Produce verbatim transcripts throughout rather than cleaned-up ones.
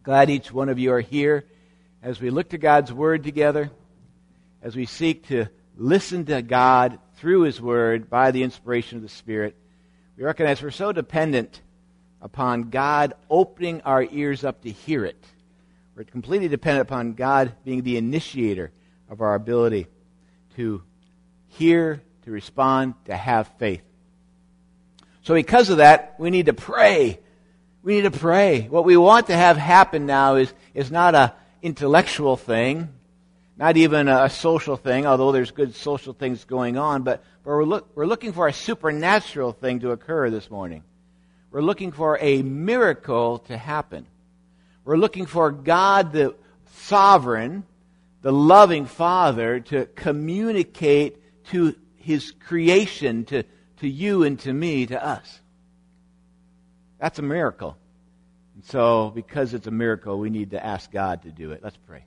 Glad each one of you are here as we look to God's Word together, as we seek to listen to God through His Word by the inspiration of the Spirit. We recognize we're so dependent upon God opening our ears up to hear it. We're completely dependent upon God being the initiator of our ability to hear, to respond, to have faith. So because of that, we need to pray. We need to pray. What we want to have happen now is, is not an intellectual thing, not even a social thing, although there's good social things going on, but, but we're, look, we're looking for a supernatural thing to occur this morning. We're looking for a miracle to happen. We're looking for God, the sovereign, the loving Father, to communicate to His creation, to, to you and to me, to us. That's a miracle. And so, because it's a miracle, we need to ask God to do it. Let's pray.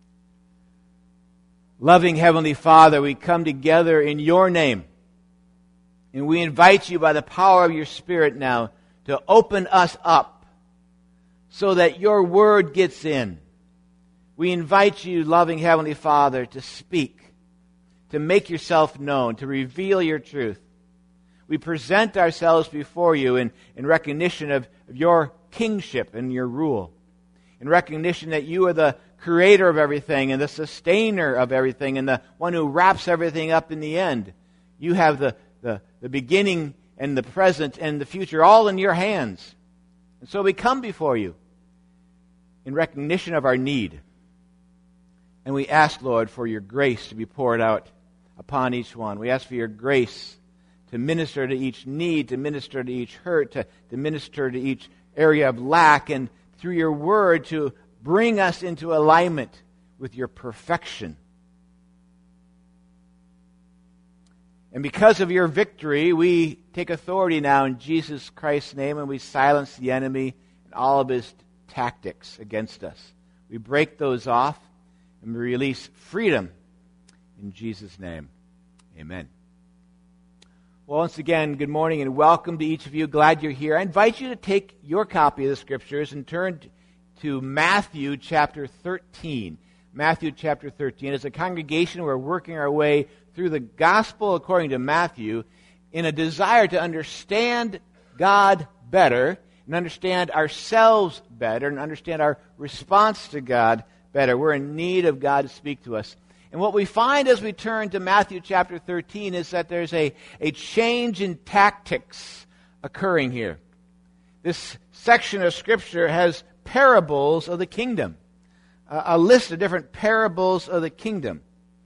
Loving Heavenly Father, we come together in Your name. And we invite You by the power of Your Spirit now to open us up so that Your Word gets in. We invite You, loving Heavenly Father, to speak, to make Yourself known, to reveal Your truth. We present ourselves before You in, in recognition of, of Your kingship and Your rule, in recognition that You are the creator of everything and the sustainer of everything and the one who wraps everything up in the end. You have the, the, the beginning and the present and the future all in Your hands. And so we come before You in recognition of our need. And we ask, Lord, for Your grace to be poured out upon each one. We ask for Your grace to minister to each need, to minister to each hurt, to, to minister to each area of lack, and through Your Word to bring us into alignment with Your perfection. And because of Your victory, we take authority now in Jesus Christ's name, and we silence the enemy and all of his tactics against us. We break those off, and we release freedom in Jesus' name. Amen. Well, once again, good morning and welcome to each of you. Glad you're here. I invite you to take your copy of the Scriptures and turn to Matthew chapter thirteen. Matthew chapter thirteen. As a congregation, we're working our way through the Gospel according to Matthew in a desire to understand God better and understand ourselves better and understand our response to God better. We're in need of God to speak to us. And what we find as we turn to Matthew chapter thirteen is that there's a, a change in tactics occurring here. This section of Scripture has parables of the kingdom, uh, a list of different parables of the kingdom.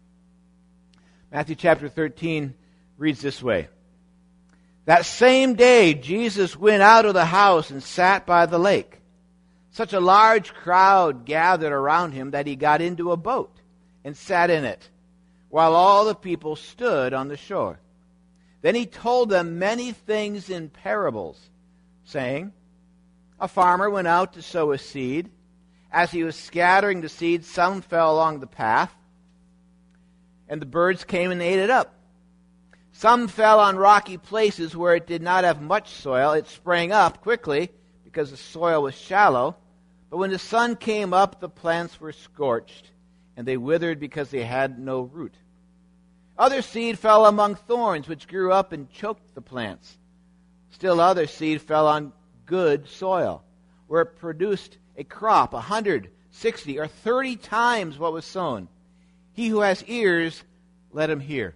Matthew chapter thirteen reads this way. That same day Jesus went out of the house and sat by the lake. Such a large crowd gathered around Him that He got into a boat and sat in it, while all the people stood on the shore. Then He told them many things in parables, saying, a farmer went out to sow a seed. As he was scattering the seed, some fell along the path, and the birds came and ate it up. Some fell on rocky places where it did not have much soil. It sprang up quickly because the soil was shallow. But when the sun came up, the plants were scorched, and they withered because they had no root. Other seed fell among thorns, which grew up and choked the plants. Still other seed fell on good soil, where it produced a crop a hundred, sixty, or thirty times what was sown. He who has ears, let him hear.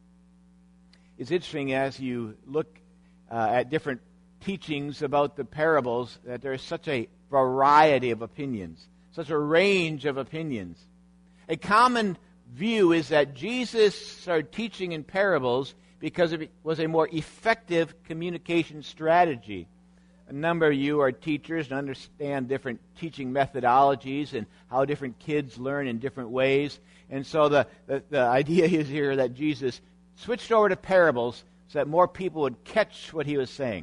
It's interesting as you look uh, at different teachings about the parables that there is such a variety of opinions, such a range of opinions. A common view is that Jesus started teaching in parables because it was a more effective communication strategy. A number of you are teachers and understand different teaching methodologies and how different kids learn in different ways. And so the, the, the idea is here that Jesus switched over to parables so that more people would catch what He was saying.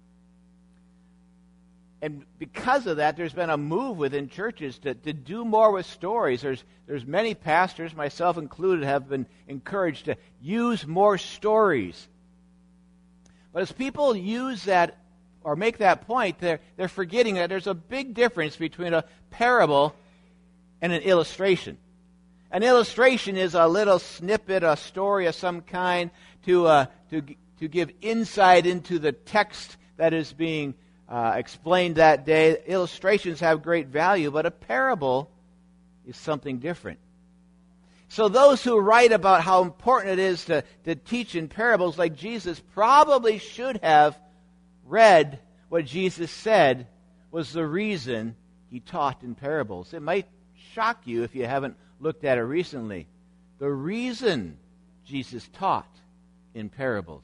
And because of that, there's been a move within churches to, to do more with stories. There's, there's many pastors, myself included, have been encouraged to use more stories. But as people use that or make that point, they're, they're forgetting that there's a big difference between a parable and an illustration. An illustration is a little snippet, a story of some kind to uh, to to give insight into the text that is being uh, explained that day. Illustrations have great value, but a parable is something different. So those who write about how important it is to, to teach in parables like Jesus probably should have read what Jesus said was the reason he taught in parables. It might shock you if you haven't looked at it recently. The reason Jesus taught in parables.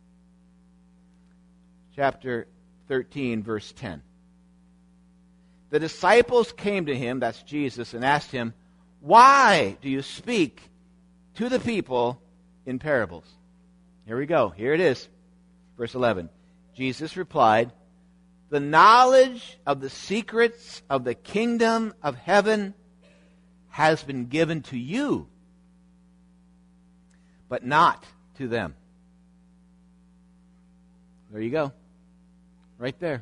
Chapter thirteen, verse ten. The disciples came to him, that's Jesus, and asked him, "Why do you speak to the people in parables?" Here we go. Here it is. Verse eleven. Jesus replied, "The knowledge of the secrets of the kingdom of heaven has been given to you, but not to them." There you go. Right there.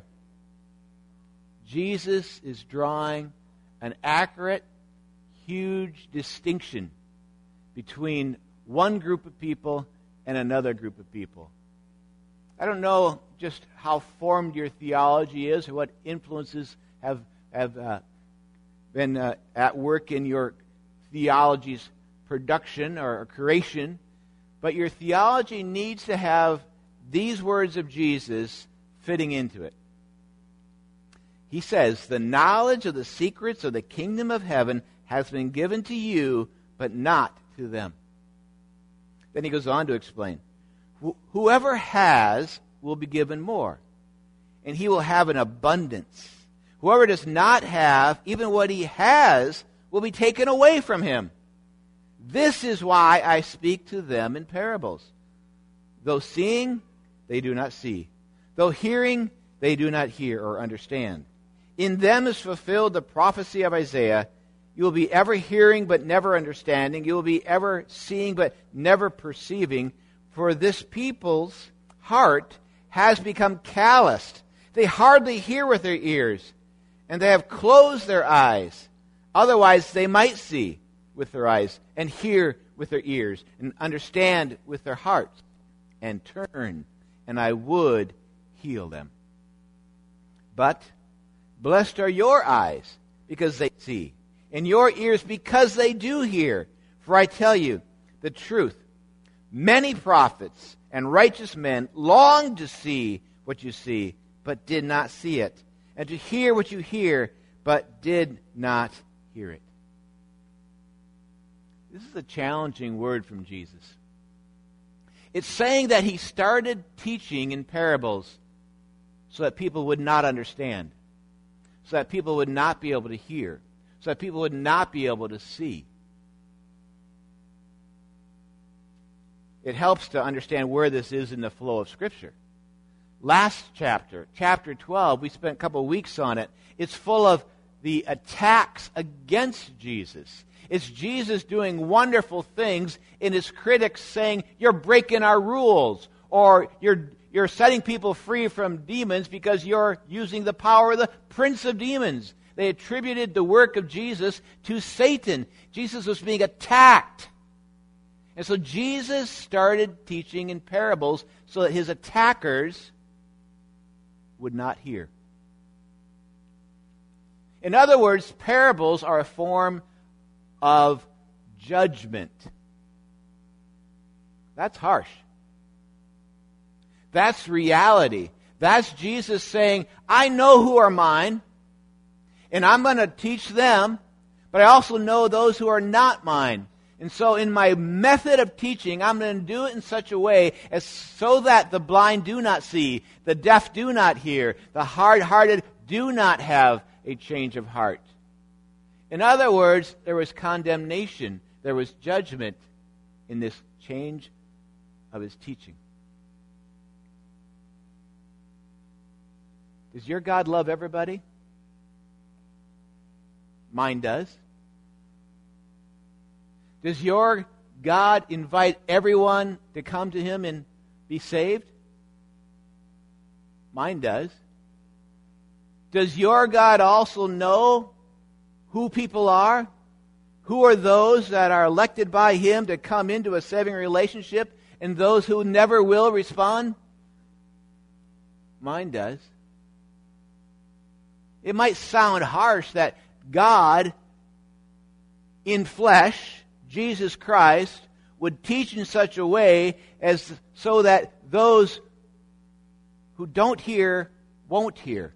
Jesus is drawing an accurate, huge distinction between one group of people and another group of people. I don't know just how formed your theology is or what influences have, have uh, been uh, at work in your theology's production or creation, but your theology needs to have these words of Jesus fitting into it. He says, "The knowledge of the secrets of the kingdom of heaven has been given to you, but not to them." Then he goes on to explain, "Whoever has will be given more, and he will have an abundance. Whoever does not have, even what he has, will be taken away from him. This is why I speak to them in parables. Though seeing, they do not see. Though hearing, they do not hear or understand. In them is fulfilled the prophecy of Isaiah. You will be ever hearing but never understanding. You will be ever seeing but never perceiving. For this people's heart has become calloused. They hardly hear with their ears, and they have closed their eyes. Otherwise they might see with their eyes, and hear with their ears, and understand with their hearts, and turn, and I would heal them. But blessed are your eyes, because they see, and your ears, because they do hear. For I tell you the truth, many prophets and righteous men longed to see what you see, but did not see it, and to hear what you hear, but did not hear it." This is a challenging word from Jesus. It's saying that he started teaching in parables so that people would not understand, so that people would not be able to hear, so that people would not be able to see. It helps to understand where this is in the flow of Scripture. Last chapter, chapter twelve, we spent a couple of weeks on it. It's full of the attacks against Jesus. It's Jesus doing wonderful things, and his critics saying, "You're breaking our rules," or you're you're setting people free from demons because you're using the power of the prince of demons. They attributed the work of Jesus to Satan. Jesus was being attacked. And so Jesus started teaching in parables so that his attackers would not hear. In other words, parables are a form of judgment. That's harsh. That's reality. That's Jesus saying, I know who are mine, and I'm going to teach them, but I also know those who are not mine. And so in my method of teaching, I'm going to do it in such a way as so that the blind do not see, the deaf do not hear, the hard-hearted do not have a change of heart. In other words, there was condemnation, there was judgment in this change of his teaching. Does your God love everybody? Mine does. Does your God invite everyone to come to him and be saved? Mine does. Does your God also know who people are? Who are those that are elected by Him to come into a saving relationship and those who never will respond? Mine does. It might sound harsh that God in flesh, Jesus Christ, would teach in such a way as so that those who don't hear won't hear.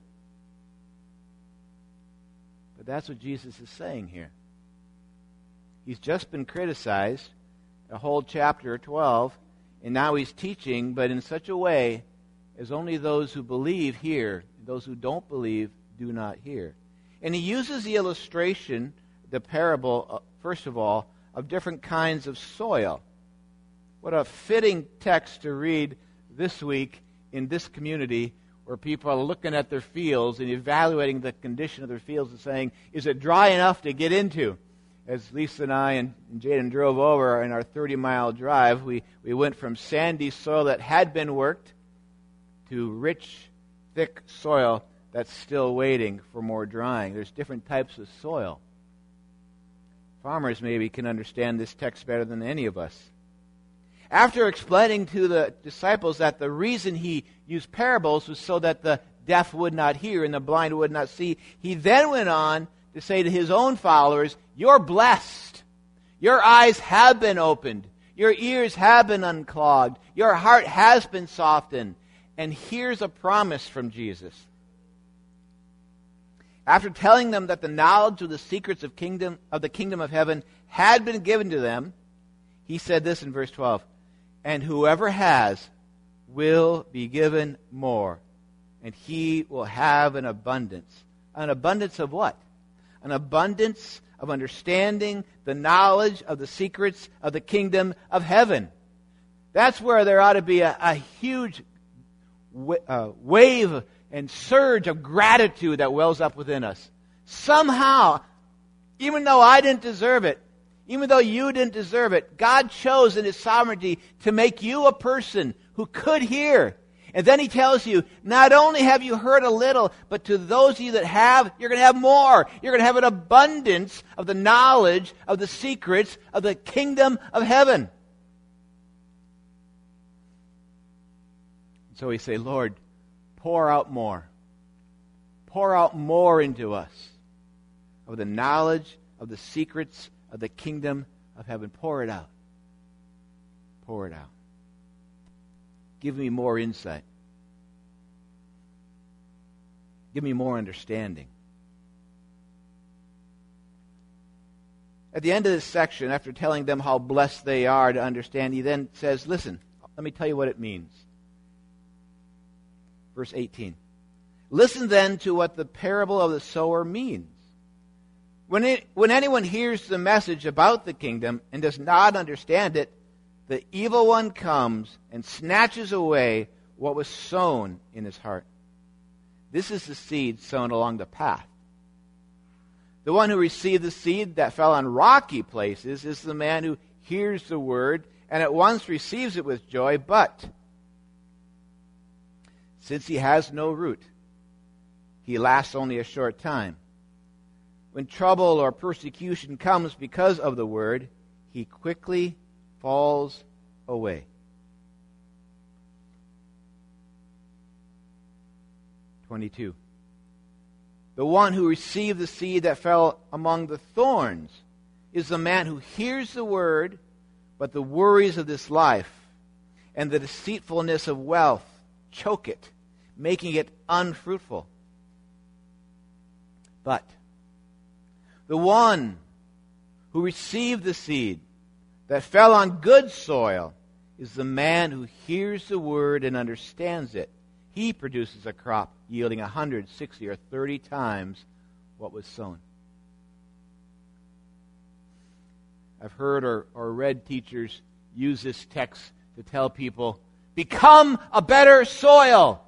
But that's what Jesus is saying here. He's just been criticized a whole chapter twelve, and now he's teaching, but in such a way as only those who believe hear, and those who don't believe do not hear. And he uses the illustration, the parable, uh, first of all, of different kinds of soil. What a fitting text to read this week in this community where people are looking at their fields and evaluating the condition of their fields and saying, is it dry enough to get into? As Lisa and I and Jaden drove over in our thirty-mile drive, we, we went from sandy soil that had been worked to rich, thick soil that's still waiting for more drying. There's different types of soil. Farmers maybe can understand this text better than any of us. After explaining to the disciples that the reason he used parables was so that the deaf would not hear and the blind would not see, he then went on to say to his own followers, you're blessed. Your eyes have been opened. Your ears have been unclogged. Your heart has been softened. And here's a promise from Jesus. After telling them that the knowledge of the secrets of kingdom of the kingdom of heaven had been given to them, he said this in verse twelve, and whoever has will be given more, and he will have an abundance. An abundance of what? An abundance of understanding the knowledge of the secrets of the kingdom of heaven. That's where there ought to be a, a huge w- uh, wave and surge of gratitude that wells up within us. Somehow, even though I didn't deserve it, even though you didn't deserve it, God chose in His sovereignty to make you a person who could hear. And then He tells you, not only have you heard a little, but to those of you that have, you're going to have more. You're going to have an abundance of the knowledge of the secrets of the kingdom of heaven. So we say, Lord, pour out more. Pour out more into us of the knowledge of the secrets of the kingdom of heaven. Pour it out. Pour it out. Give me more insight. Give me more understanding. At the end of this section, after telling them how blessed they are to understand, he then says, listen, let me tell you what it means. Verse eighteen. Listen then to what the parable of the sower means. When, it, when anyone hears the message about the kingdom and does not understand it, the evil one comes and snatches away what was sown in his heart. This is the seed sown along the path. The one who received the seed that fell on rocky places is the man who hears the word and at once receives it with joy, but since he has no root, he lasts only a short time. When trouble or persecution comes because of the word, he quickly falls away. twenty-two. The one who received the seed that fell among the thorns is the man who hears the word, but the worries of this life and the deceitfulness of wealth choke it, making it unfruitful. But the one who received the seed that fell on good soil is the man who hears the word and understands it. He produces a crop yielding a hundred, sixty, or thirty times what was sown. I've heard or, or read teachers use this text to tell people, become a better soil.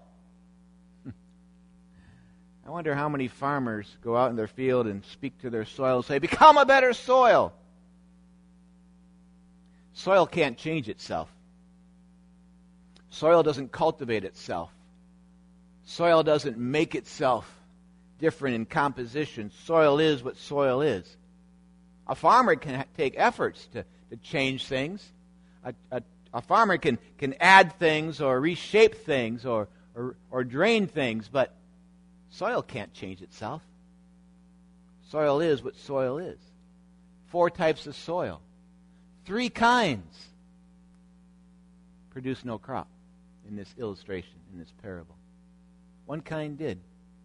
I wonder how many farmers go out in their field and speak to their soil and say, become a better soil. Soil can't change itself. Soil doesn't cultivate itself. Soil doesn't make itself. different in composition. Soil is what soil is. A farmer can ha- take efforts to, to change things. A, a, a farmer can, can add things or reshape things or, or, or drain things, but soil can't change itself. Soil is what soil is. Four types of soil. Three kinds produce no crop in this illustration, in this parable. One kind did.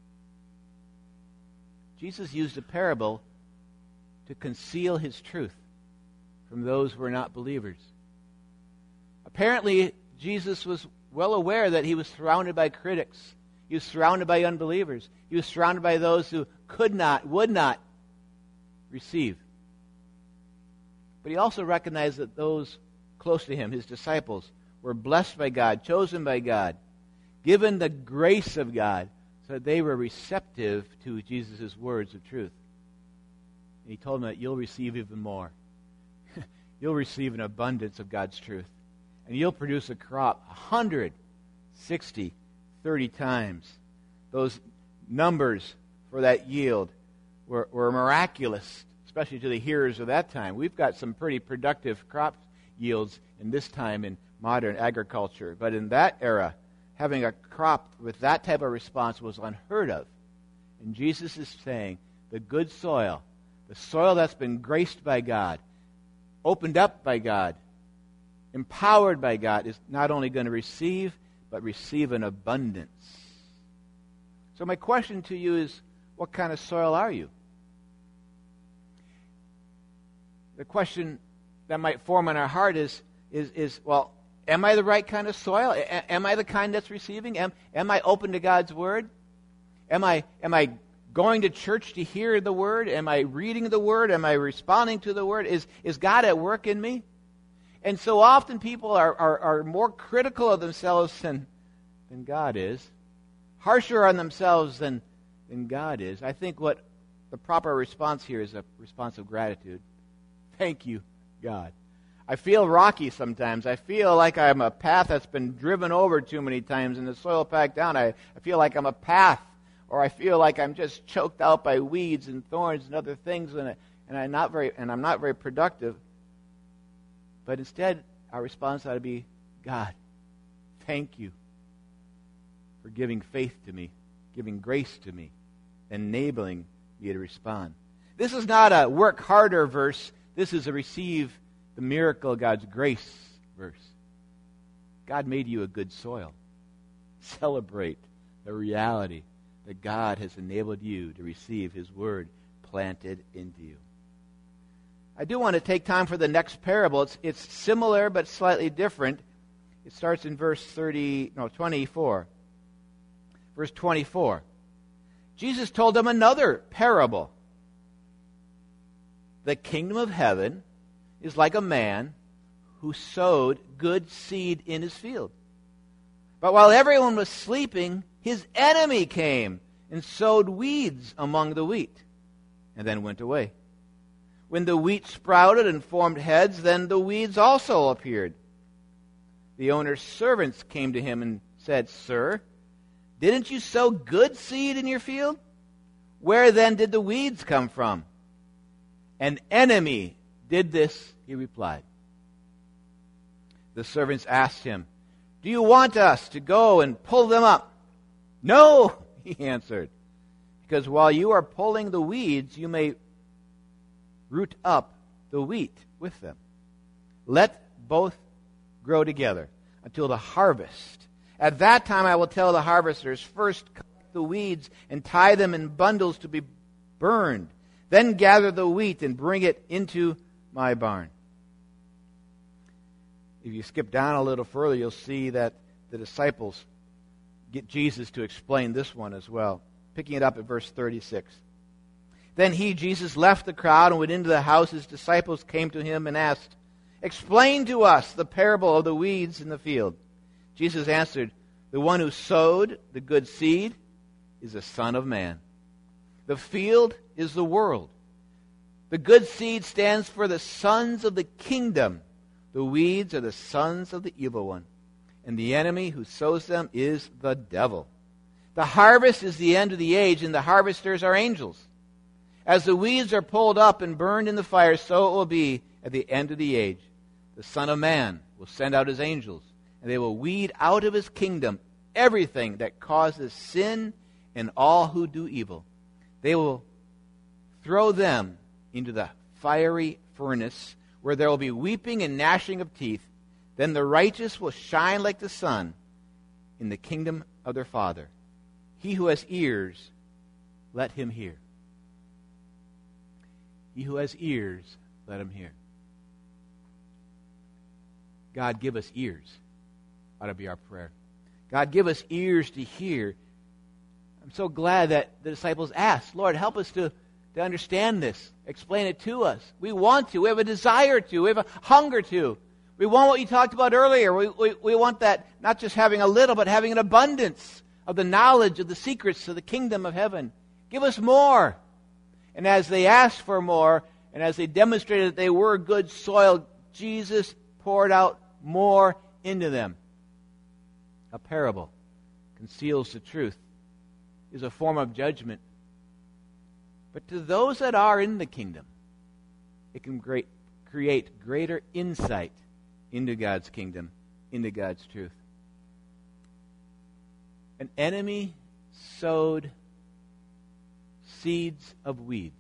Jesus used a parable to conceal his truth from those who were not believers. Apparently, Jesus was well aware that he was surrounded by critics. He was surrounded by unbelievers. He was surrounded by those who could not, would not receive. But he also recognized that those close to him, his disciples, were blessed by God, chosen by God, given the grace of God, so that they were receptive to Jesus' words of truth. And he told them that you'll receive even more. You'll receive an abundance of God's truth. And you'll produce a crop one hundred sixty, thirty times. Those numbers for that yield were, were miraculous, especially to the hearers of that time. We've got some pretty productive crop yields in this time in modern agriculture. But in that era, having a crop with that type of response was unheard of. And Jesus is saying the good soil, the soil that's been graced by God, opened up by God, empowered by God, is not only going to receive, but receive an abundance. So my question to you is, what kind of soil are you? The question that might form in our heart is, is, is well, am I the right kind of soil? A- am I the kind that's receiving? Am, am I open to God's Word? Am I, am I going to church to hear the Word? Am I reading the Word? Am I responding to the Word? Is, is God at work in me? And so often people are, are, are more critical of themselves than, than God is, harsher on themselves than, than God is. I think what the proper response here is a response of gratitude. Thank you, God. I feel rocky sometimes. I feel like I'm a path that's been driven over too many times and the soil packed down. I, I feel like I'm a path, or I feel like I'm just choked out by weeds and thorns and other things, and, I, and, I'm, not very, and I'm not very productive. But instead, our response ought to be, God, thank you for giving faith to me, giving grace to me, enabling me to respond. This is not a work harder verse. This is a receive the miracle of God's grace verse. God made you a good soil. Celebrate the reality that God has enabled you to receive His Word planted into you. I do want to take time for the next parable. It's, it's similar but slightly different. It starts in verse thirty, no, twenty-four. Verse twenty-four. Jesus told them another parable. The kingdom of heaven is like a man who sowed good seed in his field. But while everyone was sleeping, his enemy came and sowed weeds among the wheat, and then went away. When the wheat sprouted and formed heads, then the weeds also appeared. The owner's servants came to him and said, Sir, didn't you sow good seed in your field? Where then did the weeds come from? An enemy did this, he replied. The servants asked him, Do you want us to go and pull them up? No, he answered, because while you are pulling the weeds, you may root up the wheat with them. Let both grow together until the harvest. At that time I will tell the harvesters, first collect the weeds and tie them in bundles to be burned. Then gather the wheat and bring it into my barn. If you skip down a little further, you'll see that the disciples get Jesus to explain this one as well. Picking it up at verse thirty-six. Then he, Jesus, left the crowd and went into the house. His disciples came to him and asked, Explain to us the parable of the weeds in the field. Jesus answered, The one who sowed the good seed is the Son of Man. The field is the world. The good seed stands for the sons of the kingdom. The weeds are the sons of the evil one. And the enemy who sows them is the devil. The harvest is the end of the age, and the harvesters are angels. As the weeds are pulled up and burned in the fire, so it will be at the end of the age. The Son of Man will send out his angels, and they will weed out of his kingdom everything that causes sin and all who do evil. They will throw them into the fiery furnace, where there will be weeping and gnashing of teeth. Then the righteous will shine like the sun in the kingdom of their Father. He who has ears, let him hear. He who has ears, let him hear. God, give us ears. Ought to be our prayer. God, give us ears to hear. I'm so glad that the disciples asked, Lord, help us to, to understand this. Explain it to us. We want to. We have a desire to. We have a hunger to. We want what you talked about earlier. We, we, we want that, not just having a little, but having an abundance of the knowledge of the secrets of the kingdom of heaven. Give us more. And as they asked for more, and as they demonstrated that they were good soil, Jesus poured out more into them. A parable conceals the truth, is a form of judgment. But to those that are in the kingdom, it can great, create greater insight into God's kingdom, into God's truth. An enemy sowed seeds of weeds.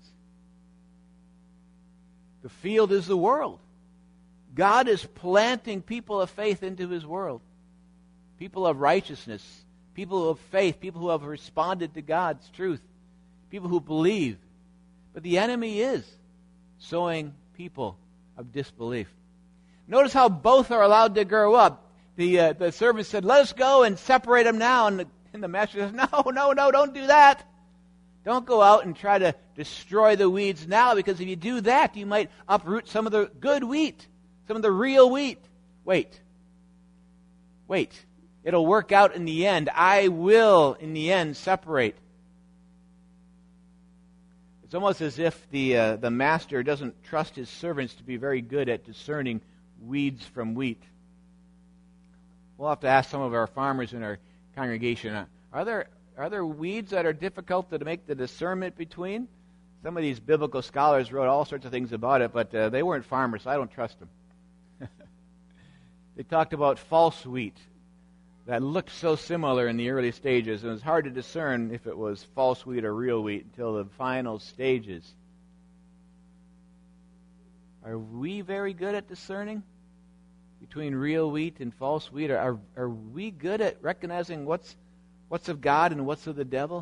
The field is the world. God is planting people of faith into his world. People of righteousness, people of faith, people who have responded to God's truth, people who believe. But the enemy is sowing people of disbelief. Notice how both are allowed to grow up. The uh, the servant said, let us go and separate them now. And the, and the master says, no, no, no, don't do that. Don't go out and try to destroy the weeds now, because if you do that, you might uproot some of the good wheat, some of the real wheat. Wait. Wait. It'll work out in the end. I will, in the end, separate. It's almost as if the uh, the master doesn't trust his servants to be very good at discerning weeds from wheat. We'll have to ask some of our farmers in our congregation, uh, are there are there weeds that are difficult to make the discernment between? Some of these biblical scholars wrote all sorts of things about it, but uh, they weren't farmers, so I don't trust them. They talked about false wheat that looked so similar in the early stages, and it was hard to discern if it was false wheat or real wheat until the final stages. Are we very good at discerning between real wheat and false wheat? Are, are we good at recognizing what's what's of God and what's of the devil?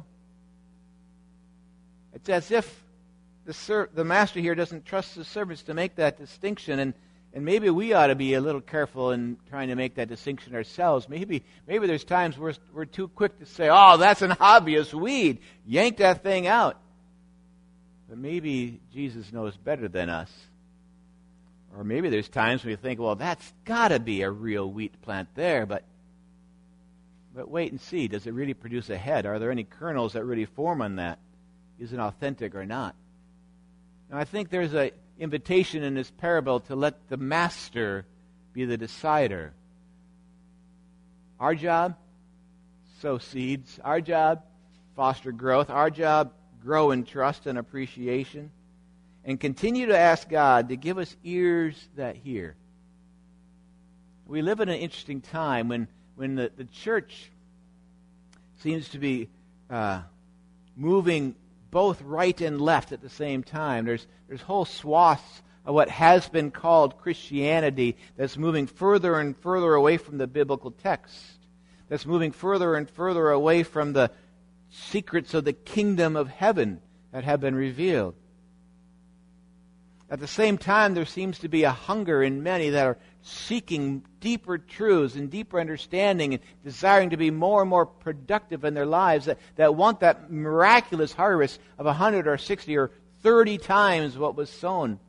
It's as if the ser- the master here doesn't trust the servants to make that distinction, and, and maybe we ought to be a little careful in trying to make that distinction ourselves. Maybe maybe there's times we're, we're too quick to say, oh, that's an obvious weed. Yank that thing out. But maybe Jesus knows better than us. Or maybe there's times when we think, well, that's got to be a real wheat plant there, but but wait and see. Does it really produce a head? Are there any kernels that really form on that? Is it authentic or not? Now, I think there's an invitation in this parable to let the master be the decider. Our job, sow seeds. Our job, foster growth. Our job, grow in trust and appreciation. And continue to ask God to give us ears that hear. We live in an interesting time when, when the, the church seems to be uh, moving both right and left at the same time. There's, there's whole swaths of what has been called Christianity that's moving further and further away from the biblical text, that's moving further and further away from the secrets of the kingdom of heaven that have been revealed. At the same time, there seems to be a hunger in many that are seeking deeper truths and deeper understanding and desiring to be more and more productive in their lives, that, that want that miraculous harvest of a hundred or sixty or thirty times what was sown.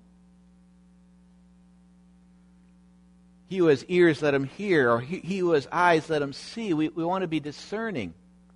He who has ears, let him hear, or he, he who has eyes, let him see. We, we want to be discerning.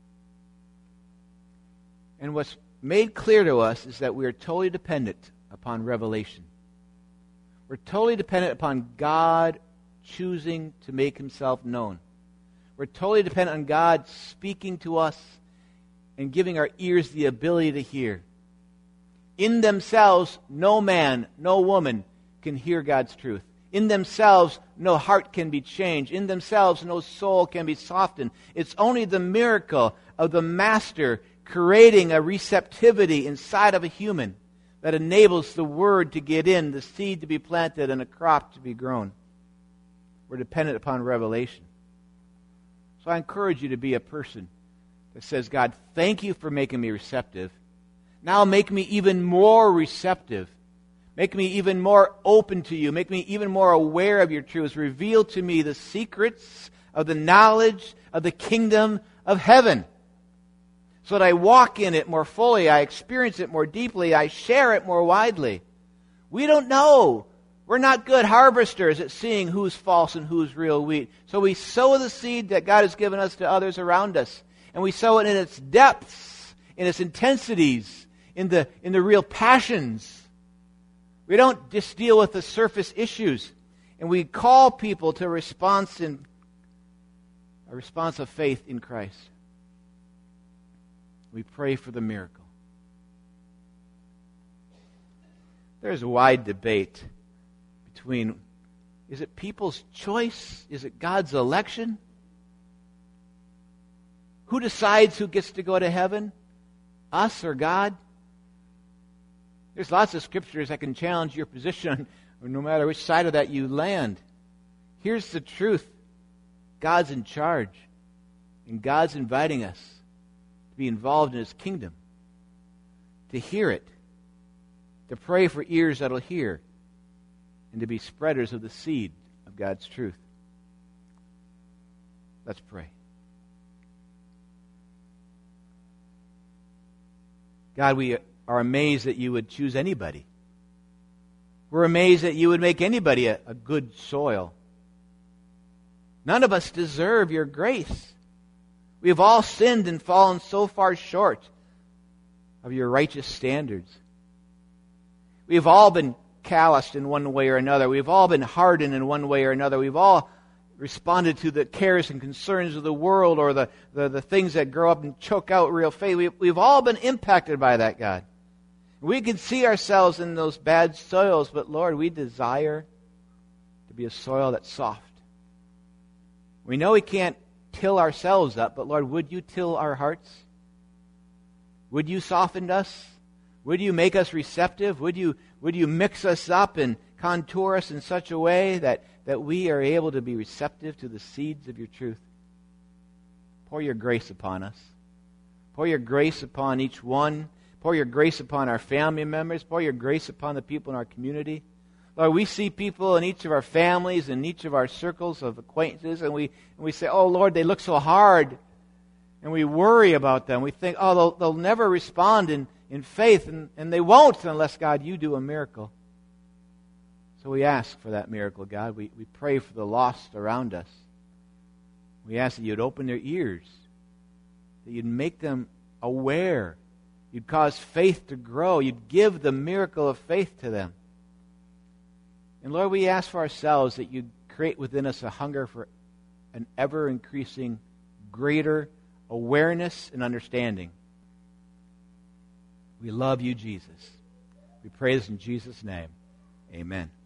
And what's made clear to us is that we are totally dependent upon revelation. We're totally dependent upon God choosing to make himself known. We're totally dependent on God speaking to us and giving our ears the ability to hear. In themselves, no man, no woman can hear God's truth. In themselves, no heart can be changed. In themselves, no soul can be softened. It's only the miracle of the Master creating a receptivity inside of a human that enables the Word to get in, the seed to be planted, and a crop to be grown. We're dependent upon revelation. So I encourage you to be a person that says, God, thank you for making me receptive. Now make me even more receptive. Make me even more open to you. Make me even more aware of your truths. Reveal to me the secrets of the knowledge of the kingdom of heaven, so that I walk in it more fully, I experience it more deeply, I share it more widely. We don't know. We're not good harvesters at seeing who's false and who's real wheat. So we sow the seed that God has given us to others around us. And we sow it in its depths, in its intensities, in the, in the real passions. We don't just deal with the surface issues. And we call people to a response in a response of faith in Christ. We pray for the miracle. There's a wide debate between, is it people's choice? Is it God's election? Who decides who gets to go to heaven? Us or God? There's lots of scriptures that can challenge your position, no matter which side of that you land. Here's the truth. God's in charge, and God's inviting us to be involved in His kingdom, to hear it, to pray for ears that'll hear, and to be spreaders of the seed of God's truth. Let's pray. God, we are amazed that you would choose anybody. We're amazed that you would make anybody a, a good soil. None of us deserve your grace. We have all sinned and fallen so far short of your righteous standards. We have all been calloused in one way or another. We've all been hardened in one way or another. We've all responded to the cares and concerns of the world, or the, the, the things that grow up and choke out real faith. We, we've all been impacted by that, God. We can see ourselves in those bad soils, but Lord, we desire to be a soil that's soft. We know we can't till ourselves up, but Lord, would you till our hearts? Would you soften us? Would you make us receptive? Would you, would you mix us up and contour us in such a way that, that we are able to be receptive to the seeds of your truth? Pour your grace upon us. Pour your grace upon each one. Pour your grace upon our family members. Pour your grace upon the people in our community. Lord, we see people in each of our families and each of our circles of acquaintances, and we, and we say, oh, Lord, they look so hard. And we worry about them. We think, oh, they'll, they'll never respond in, in faith, and, and they won't unless, God, you do a miracle. So we ask for that miracle, God. We, we pray for the lost around us. We ask that you'd open their ears, that you'd make them aware. You'd cause faith to grow. You'd give the miracle of faith to them. And Lord, we ask for ourselves that you'd create within us a hunger for an ever-increasing, greater awareness and understanding. We love you, Jesus. We pray this in Jesus' name. Amen.